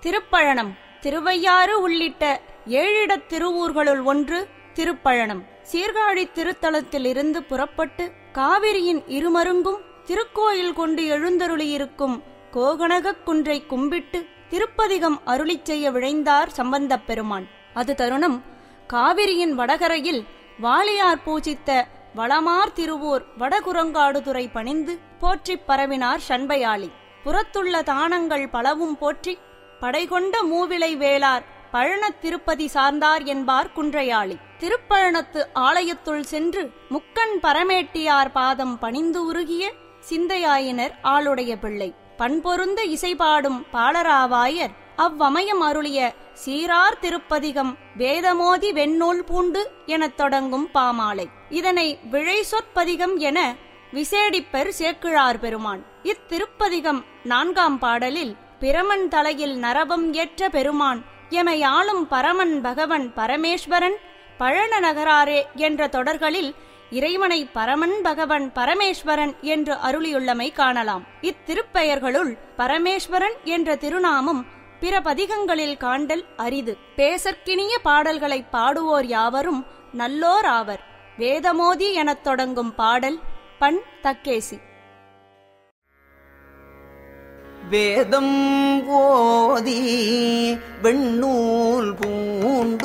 திருப்பழனம் திருவையாறு உள்ளிட்ட 7 திருவூர்களுள் ஒன்று திருப்பழனம். சீர்காழி திருத்தலத்திலிருந்து புறப்பட்டு காவிரியின் இருமருங்கும் திருக்கோயில் கொண்டு எழுந்தருளியிருக்கும் கோகனகக் குன்றை கும்பிட்டு திருப்பதிகம் அருளிச் செய்ய விழைந்தார் சம்பந்தப் பெருமான். அது தருணம் காவிரியின் வடகரையில் வாளியார் பூஜித்த வளமார் திருவூர் வடகுரங்காடுதுறை பணிந்து போற்றிப் பரவினார் சண்பையாளி. புறத்துள்ள தானங்கள் பலவும் போற்றி படைகொண்ட மூவிலை வேளார் பழனத் திருப்பதி சார்ந்தார் என்பார் குன்றையாளி. திருப்பழனத்து ஆலயத்துள் சென்று முக்கண் பரமேட்டியார் பாதம் பணிந்து உருகிய சிந்தையாயினர் ஆளுடைய பிள்ளை. பண்பொருந்த இசைபாடும் பாலராவாயர் அவ்வமயம் அருளிய சீரார் திருப்பதிகம் வேதமோதி வெண்ணூல் பூண்டு எனத் தொடங்கும் பாமாலை. இதனை விழை சொற்பதிகம் என விசேடிப்பர் சேக்கிழார் பெருமான். இத்திருப்பதிகம் 4ஆம் பாடலில் பிரமன் தலையில் நரபம் ஏற்ற பெருமான் எமையாளும் பரமன் பகவன் பரமேஸ்வரன் பழன நகராரே என்ற தொடர்களில் இறைவனை பரமன் பகவன் பரமேஸ்வரன் என்று அருளியுள்ளமை காணலாம். இத்திருப்பெயர்களுள் பரமேஸ்வரன் என்ற திருநாமம் பிற பதிகங்களில் காண்டல் அரிது. பேசற்கினிய பாடல்களை பாடுவோர் யாவரும் நல்லோர் ஆவர். வேதமோதி எனத் தொடங்கும் பாடல் பண் தக்கேசி. வேதம் ஓதி வெண்ணூல் பூண்டு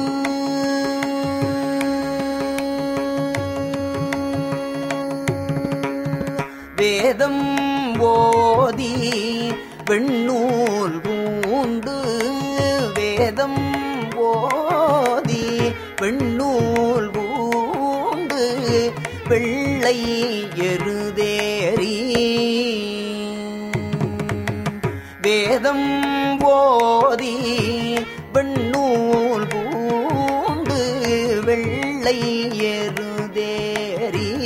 வேதம் ஓதி வெண்ணூல் பூண்டு வேதம் ஓதி வெண்ணூல் பூண்டு வெள்ளை எருதேறி வேதம் ஓதி வெண்ணூல் பூண்டு வெள்ளை எருதேறி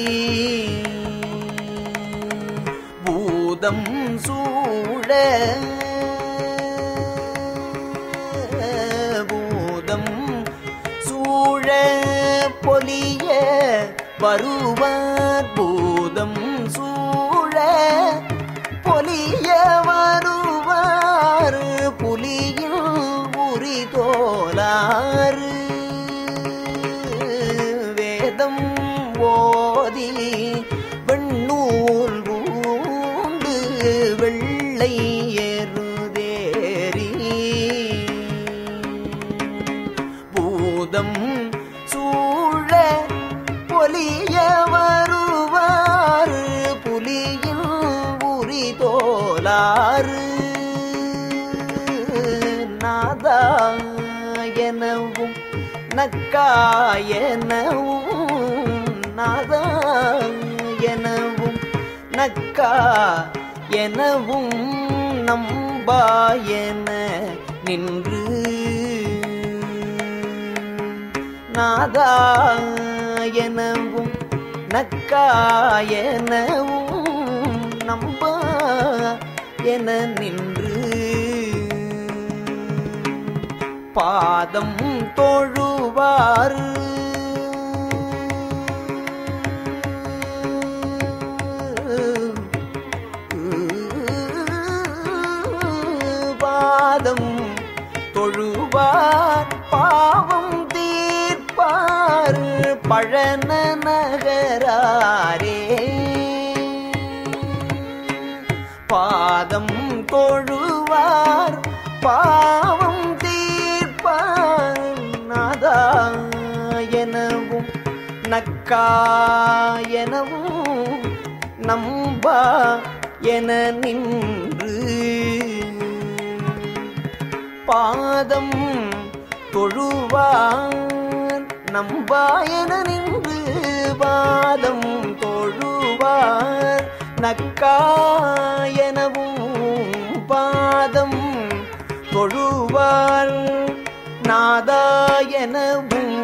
பூதம் சூழ பூதம் சூழ பொலிய வருவார் பூதம் சூழ பொலிய வருவார் புலியில் உரிதோலாறு வேதம் ஓதி வெண்ணூல் பூண்டு வெள்ளை எருதேறி பூதம் சூழ பொலிய வருவார் புலியில் உரிதோலாறு நாதாயனவும் நக்காயனவும் நாதாயனவும் நக்காயனவும் நம்பாயன நின்று நாதாயனவும் நக்காயனவும் நம்பா என நின்று பாதம் தொழுவார் பாதம் தொழுவார் பாவம் தீர்ப்பார் பழன நகராரே பாதம் தொழுவார் பாவம் தீர்ப்பார் நாதாயனவும் நக்காயனவும் நம்பா என நின்று பாதம் தொழுவார் நம்பாயன நின்று பாதம் தொழுவார் நக்காயனவும் பாதம் தொழுவார் நாதாயனவும்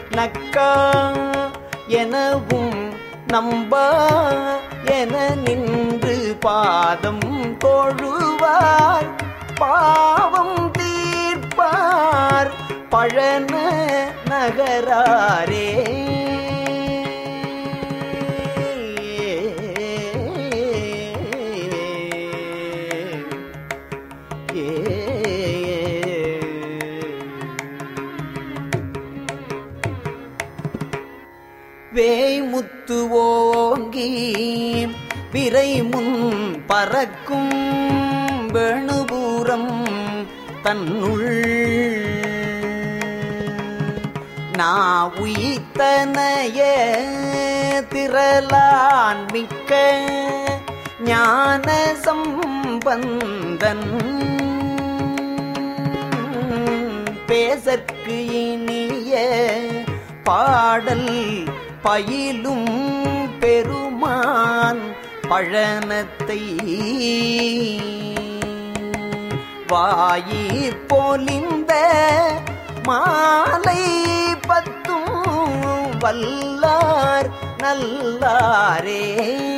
நக்காயனவும் நம்பா என நின்று பாதம் தொழுவார் பாவம் தீர்ப்பார் பழன நகராரே ஏ வேய்முத்து ஓங்கி விரைமுன் பறக்கும் வேணுபூரம் தன்னுள் உயித்தனைய திரளான் மிக்க ஞான சம்பந்தன் பேசற்கு இனிய பாடல் பயிலும் பெருமான் பழனத்தை வாயிற் பொலிந்த மாலை பத்தும் வல்லார் நல்லாரே.